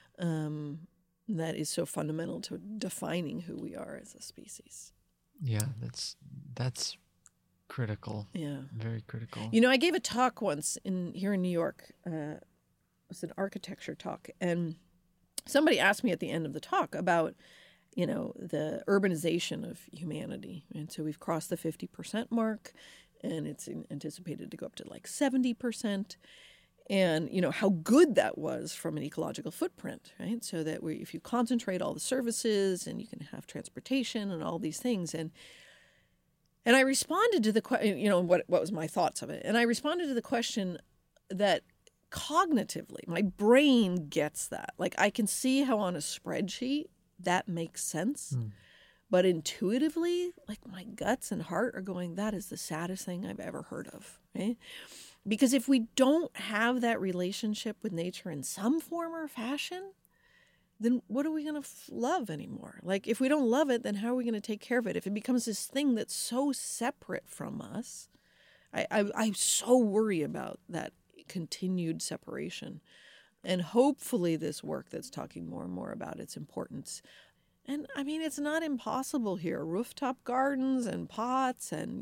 B: that is so fundamental to defining who we are as a species?
A: Yeah, that's critical.
B: Yeah.
A: Very critical.
B: I gave a talk once here in New York. It was an architecture talk. And somebody asked me at the end of the talk about, the urbanization of humanity. And so we've crossed the 50% mark, and it's anticipated to go up to like 70%. And, how good that was from an ecological footprint, right? So that if you concentrate all the services and you can have transportation and all these things. And I responded to the question, what was my thoughts of it? And I responded to the question that cognitively, my brain gets that. Like, I can see how on a spreadsheet that makes sense. But intuitively, like, my guts and heart are going, that is the saddest thing I've ever heard of, right? Because if we don't have that relationship with nature in some form or fashion, then what are we going to love anymore? Like, if we don't love it, then how are we going to take care of it? If it becomes this thing that's so separate from us, I so worry about that continued separation. And hopefully this work that's talking more and more about its importance. And I mean, it's not impossible here. Rooftop gardens and pots and,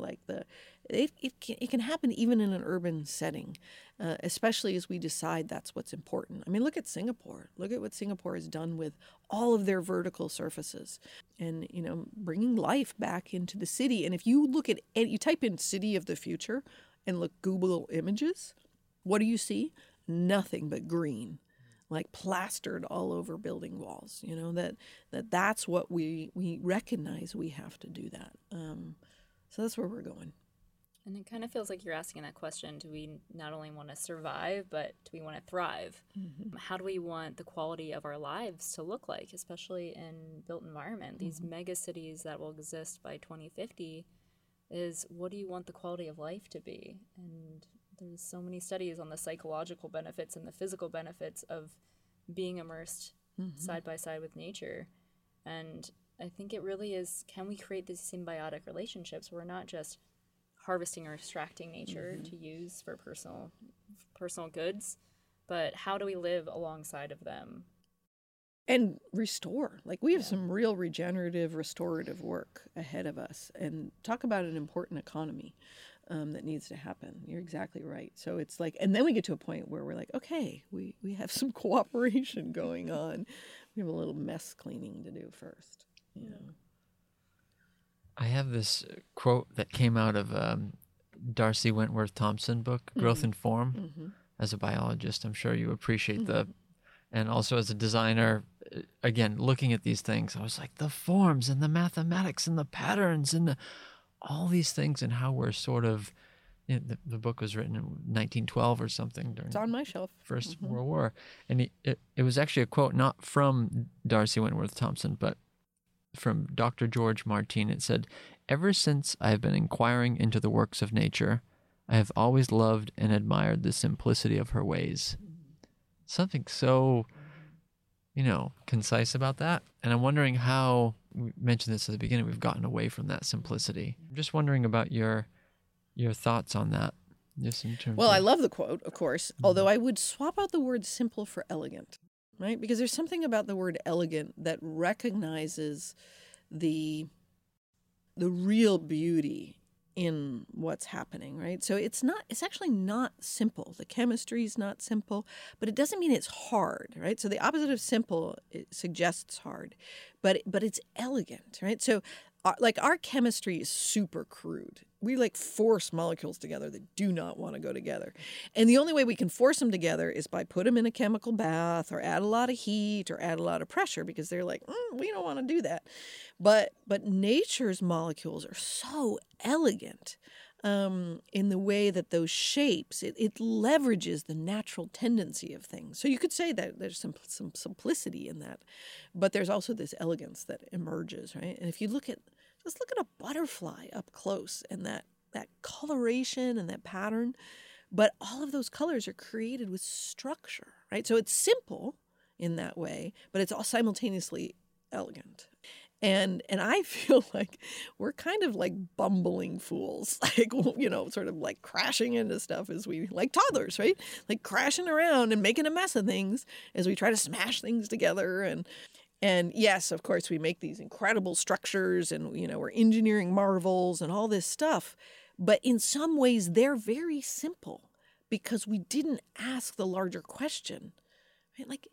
B: it can happen even in an urban setting, especially as we decide that's what's important. I mean, look at Singapore. Look at what Singapore has done with all of their vertical surfaces and, bringing life back into the city. And if you look at, you type in city of the future and look Google images, what do you see? Nothing but green. Like plastered all over building walls, that's what we recognize we have to do that. So that's where we're going.
C: And it kind of feels like you're asking that question, do we not only want to survive, but do we want to thrive? Mm-hmm. How do we want the quality of our lives to look like, especially in built environment? Mm-hmm. These mega cities that will exist by 2050 is, what do you want the quality of life to be? And there's so many studies on the psychological benefits and the physical benefits of being immersed side by side with nature. And I think it really is, can we create these symbiotic relationships where we're not just harvesting or extracting nature to use for personal goods, but how do we live alongside of them?
B: And restore. Like, we have some real regenerative, restorative work ahead of us. And talk about an important economy. that needs to happen. You're exactly right. So it's like, and then we get to a point where we're like, okay, we have some cooperation going on. We have a little mess cleaning to do first, you know.
A: I have this quote that came out of Darcy Wentworth Thompson book, Growth and Form.
B: Mm-hmm.
A: As a biologist, I'm sure you appreciate and also as a designer, again, looking at these things, I was like, the forms and the mathematics and the patterns and all these things and how we're sort of, the book was written in 1912 or something during
B: It's on my shelf.
A: First World War. And it was actually a quote not from Darcy Wentworth Thompson, but from Dr. George Martin. It said, "Ever since I have been inquiring into the works of nature, I have always loved and admired the simplicity of her ways." Something so, concise about that. And I'm wondering how, we mentioned this at the beginning, we've gotten away from that simplicity. I'm just wondering about your thoughts on that. Just in terms
B: Well,
A: of...
B: I love the quote, of course, although I would swap out the word simple for elegant, right? Because there's something about the word elegant that recognizes the real beauty in what's happening, right? So it's actually not simple. The chemistry is not simple, but it doesn't mean it's hard, right? So the opposite of simple, it suggests hard, but it's elegant, right? So our chemistry is super crude. We force molecules together that do not want to go together. And the only way we can force them together is by put them in a chemical bath or add a lot of heat or add a lot of pressure, because they're like, we don't want to do that. But nature's molecules are so elegant in the way that those shapes, it leverages the natural tendency of things. So you could say that there's some simplicity in that, but there's also this elegance that emerges, right? And if you just look at a butterfly up close and that coloration and that pattern, but all of those colors are created with structure, right? So it's simple in that way, but it's all simultaneously elegant. And I feel like we're kind of like bumbling fools, sort of like crashing into stuff as we, like toddlers, right? Like crashing around and making a mess of things as we try to smash things together. And yes, of course, we make these incredible structures and, we're engineering marvels and all this stuff. But in some ways, they're very simple because we didn't ask the larger question, right? Like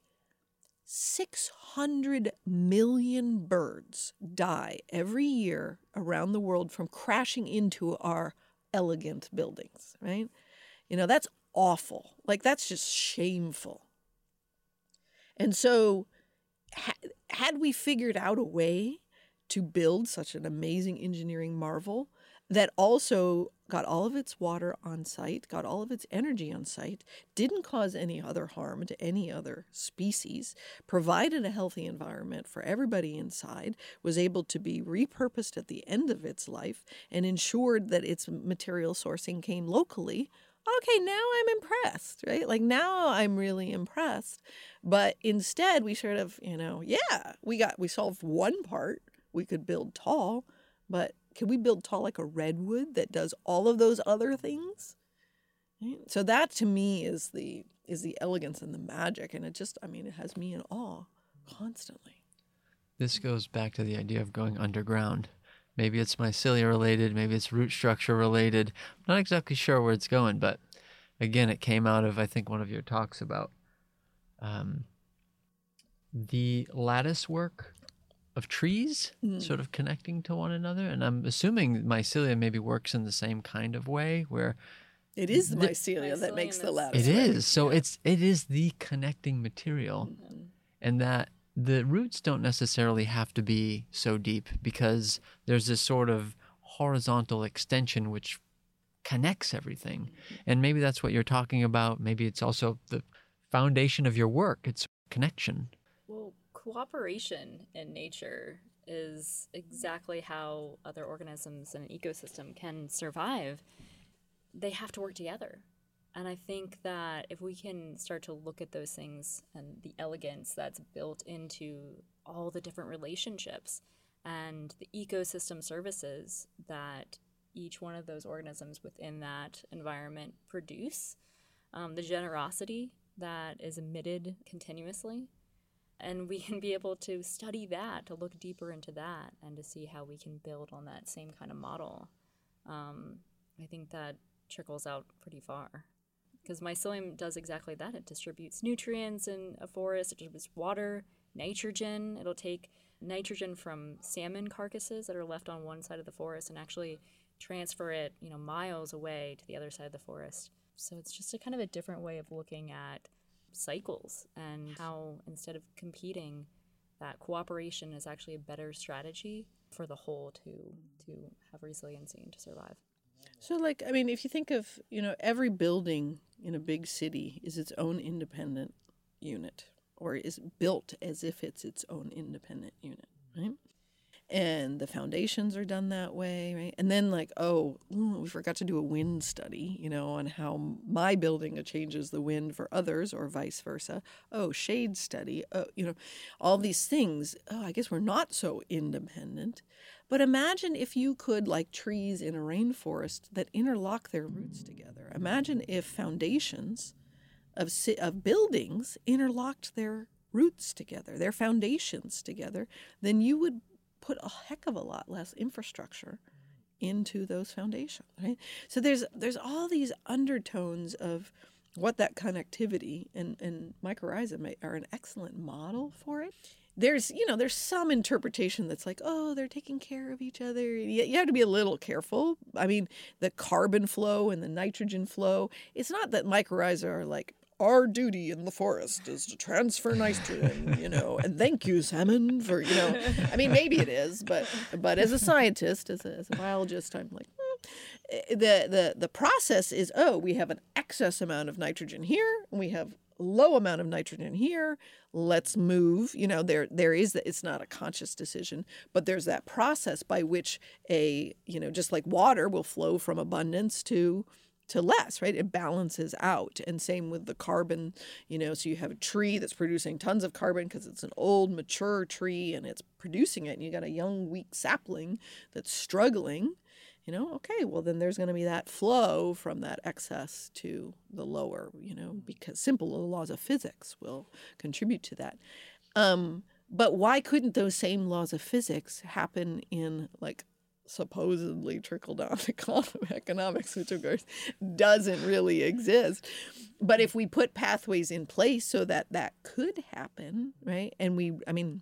B: 600 million birds die every year around the world from crashing into our elegant buildings, right? That's awful. That's just shameful. And so had we figured out a way to build such an amazing engineering marvel that also got all of its water on site, got all of its energy on site, didn't cause any other harm to any other species, provided a healthy environment for everybody inside, was able to be repurposed at the end of its life, and ensured that its material sourcing came locally, okay, now I'm impressed, right? Now I'm really impressed. But instead, we sort of, we solved one part. We could build tall, but can we build tall like a redwood that does all of those other things? Right? So that to me is the elegance and the magic, and it has me in awe constantly.
A: This goes back to the idea of going underground. Maybe it's mycelia related, maybe it's root structure related. I'm not exactly sure where it's going, but again, it came out of, I think, one of your talks about the lattice work of trees sort of connecting to one another. And I'm assuming mycelia maybe works in the same kind of way where
B: it is the mycelia that makes the lattice.
A: It is. So it is the connecting material. Mm-hmm. And that the roots don't necessarily have to be so deep because there's this sort of horizontal extension which connects everything. And maybe that's what you're talking about. Maybe it's also the foundation of your work. It's connection.
C: Well, cooperation in nature is exactly how other organisms in an ecosystem can survive. They have to work together. And I think that if we can start to look at those things and the elegance that's built into all the different relationships and the ecosystem services that each one of those organisms within that environment produce, the generosity that is emitted continuously, and we can be able to study that, to look deeper into that, and to see how we can build on that same kind of model. I think that trickles out pretty far. Because mycelium does exactly that. It distributes nutrients in a forest, it distributes water, nitrogen. It'll take nitrogen from salmon carcasses that are left on one side of the forest and actually transfer it, miles away to the other side of the forest. So it's just a kind of a different way of looking at cycles and how instead of competing, that cooperation is actually a better strategy for the whole to have resiliency and to survive.
B: So, if you think of, every building in a big city is its own independent unit, or is built as if it's its own independent unit, right? And the foundations are done that way, right? And then we forgot to do a wind study, on how my building changes the wind for others or vice versa. Oh, shade study, all these things. Oh, I guess we're not so independent. But imagine if you could, like trees in a rainforest, that interlock their roots together. Imagine if foundations of buildings interlocked their roots together, their foundations together, then you would put a heck of a lot less infrastructure into those foundations, right? So there's all these undertones of what that connectivity and mycorrhiza are an excellent model for it. There's some interpretation that's like, oh, they're taking care of each other. You have to be a little careful. I mean, the carbon flow and the nitrogen flow, it's not that mycorrhiza are like, our duty in the forest is to transfer nitrogen, and thank you, salmon, for, I mean, maybe it is, but as a scientist, as a biologist, I'm like, the process is, we have an excess amount of nitrogen here, and we have a low amount of nitrogen here. Let's move. It's not a conscious decision, but there's that process by which just like water will flow from abundance to less, right? It balances out. And same with the carbon, so you have a tree that's producing tons of carbon because it's an old, mature tree and it's producing it. And you got a young, weak sapling that's struggling, okay, well, then there's going to be that flow from that excess to the lower, because simple laws of physics will contribute to that. But why couldn't those same laws of physics happen in supposedly trickle-down economics, which of course doesn't really exist? But if we put pathways in place so that could happen, right? And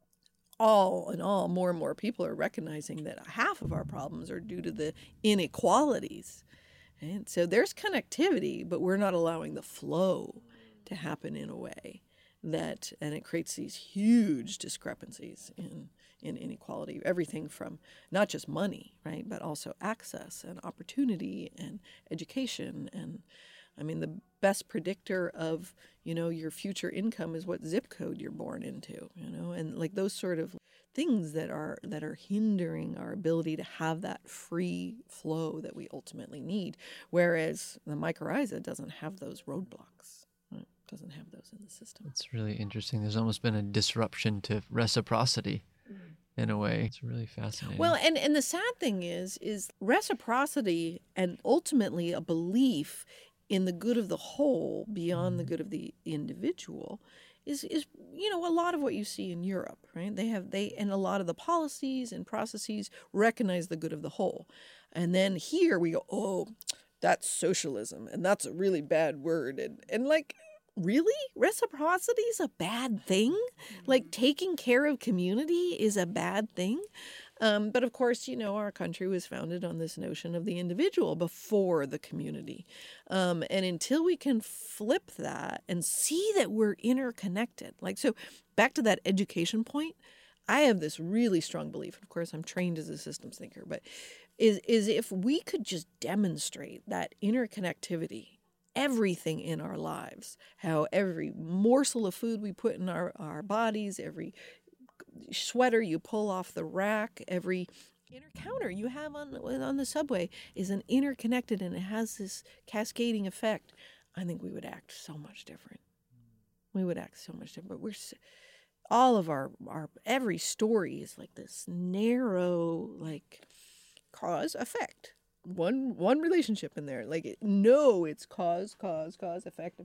B: all in all, more and more people are recognizing that half of our problems are due to the inequalities. And so there's connectivity, but we're not allowing the flow to happen in a way and it creates these huge discrepancies in inequality, everything from not just money, right, but also access and opportunity and education. And the best predictor of, your future income is what zip code you're born into, and those sort of things that are hindering our ability to have that free flow that we ultimately need. Whereas the mycorrhiza doesn't have those roadblocks. Right? Doesn't have those in the system.
A: It's really interesting. There's almost been a disruption to reciprocity. In a way. It's really fascinating.
B: Well, and the sad thing is reciprocity and ultimately a belief in the good of the whole beyond the good of the individual is a lot of what you see in Europe, right? And a lot of the policies and processes recognize the good of the whole. And then here we go, oh, that's socialism and that's a really bad word. And really? Reciprocity is a bad thing? Taking care of community is a bad thing? But of course, our country was founded on this notion of the individual before the community. And until we can flip that and see that we're interconnected, so back to that education point, I have this really strong belief, of course, I'm trained as a systems thinker, but is if we could just demonstrate that interconnectivity, everything in our lives, how every morsel of food we put in our bodies, every sweater you pull off the rack, every inner counter you have on the subway is an interconnected, and it has this cascading effect. I think we would act so much different. We would act so much different. All of our every story is like this narrow, cause effect. One relationship in there, it's cause, effect,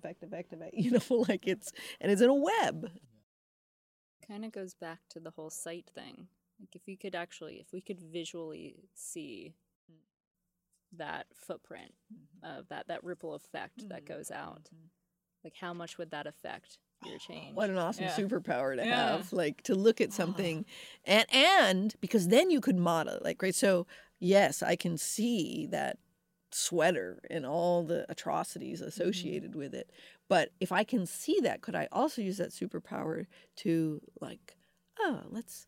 B: it's in a web.
C: Kind of goes back to the whole sight thing. If we could visually see that footprint of that ripple effect that goes out. Like, how much would that affect your change?
B: What an awesome
C: Yeah.
B: superpower to
C: Yeah.
B: have, like to look at something and because then you could model, like, right? So yes, I can see that sweater and all the atrocities associated with it. But if I can see that, could I also use that superpower to, like, oh, let's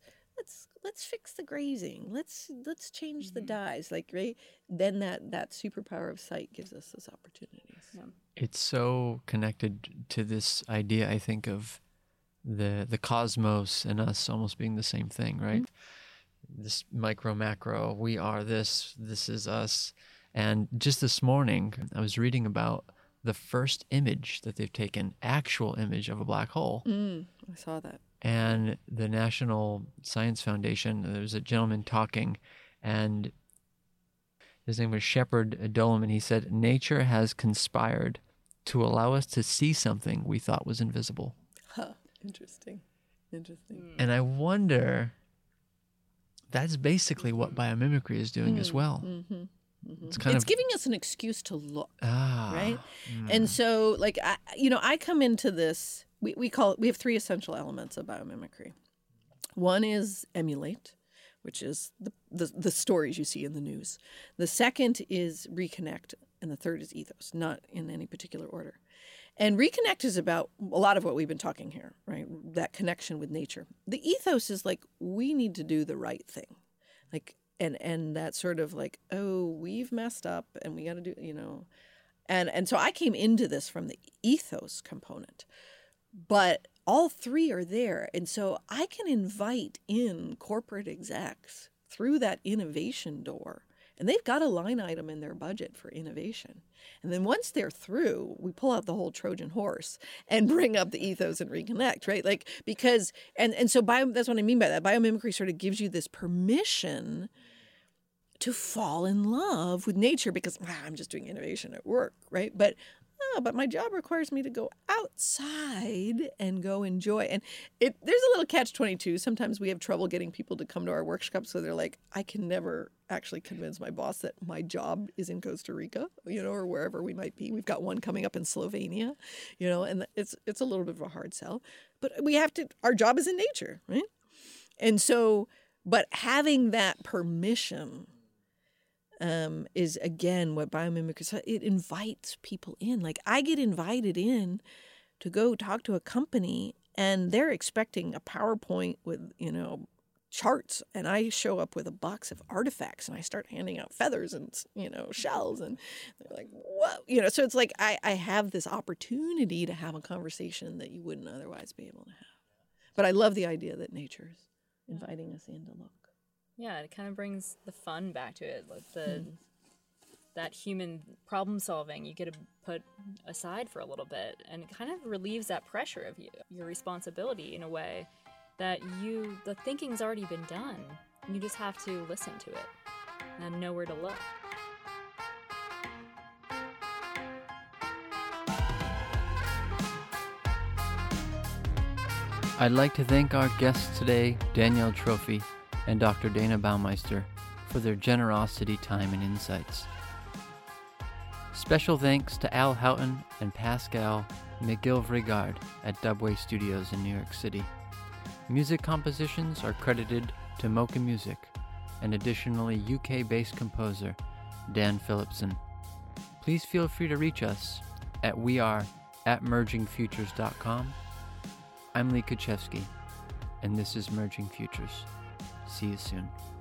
B: fix the grazing. Let's change the dyes. Like, right? Then that superpower of sight gives us those opportunities.
C: Yeah.
A: It's so connected to this idea, I think, of the cosmos and us almost being the same thing, right? This micro, macro, we are this is us. And just this morning, I was reading about the first image that they've taken, actual image of a black hole.
B: I saw that.
A: And the National Science Foundation, there was a gentleman talking, and his name was Shepard Doleman. He said, nature has conspired to allow us to see something we thought was invisible.
B: Huh. Interesting.
A: And I wonder, that's basically what biomimicry is doing as well. It's kind
B: It's
A: of
B: giving us an excuse to look,
A: ah,
B: right? And so, like, I come into this. We have three essential elements of biomimicry. One is emulate, which is the stories you see in the news. The second is reconnect, and the third is ethos, not in any particular order. And reconnect is about a lot of what we've been talking here, right? That connection with nature. The ethos is like, we need to do the right thing, like, and that sort of like, oh, we've messed up and we got to do, and so I came into this from the ethos component, but all three are there. And so I can invite in corporate execs through that innovation door, and they've got a line item in their budget for innovation. And then once they're through, we pull out the whole Trojan horse and bring up the ethos and reconnect, right? Like, because, and so that's what I mean by that. Biomimicry sort of gives you this permission to fall in love with nature because I'm just doing innovation at work, right? But my job requires me to go outside and go enjoy. And there's a little catch-22. Sometimes we have trouble getting people to come to our workshops, so they're like, I can never actually convince my boss that my job is in Costa Rica, or wherever we might be. We've got one coming up in Slovenia, and it's a little bit of a hard sell. But our job is in nature, right? And so, but having that permission is, again, what biomimicry, it invites people in. Like, I get invited in to go talk to a company, and they're expecting a PowerPoint with, charts, and I show up with a box of artifacts, and I start handing out feathers and, shells, and they're like, what? So it's like I have this opportunity to have a conversation that you wouldn't otherwise be able to have. But I love the idea that nature's inviting us in to look.
C: Yeah, it kind of brings the fun back to it, like that human problem solving you get to put aside for a little bit, and it kind of relieves that pressure of your responsibility in a way that the thinking's already been done. You just have to listen to it and know where to look.
A: I'd like to thank our guests today, Danielle Trophy and Dr. Dana Baumeister, for their generosity, time, and insights. Special thanks to Al Houghton and Pascal McGillivray-Gard at Dubway Studios in New York City. Music compositions are credited to Mocha Music, and additionally UK-based composer Dan Phillipson. Please feel free to reach us at weare@mergingfutures.com. I'm Lee Kuchevsky, and this is Merging Futures. See you soon.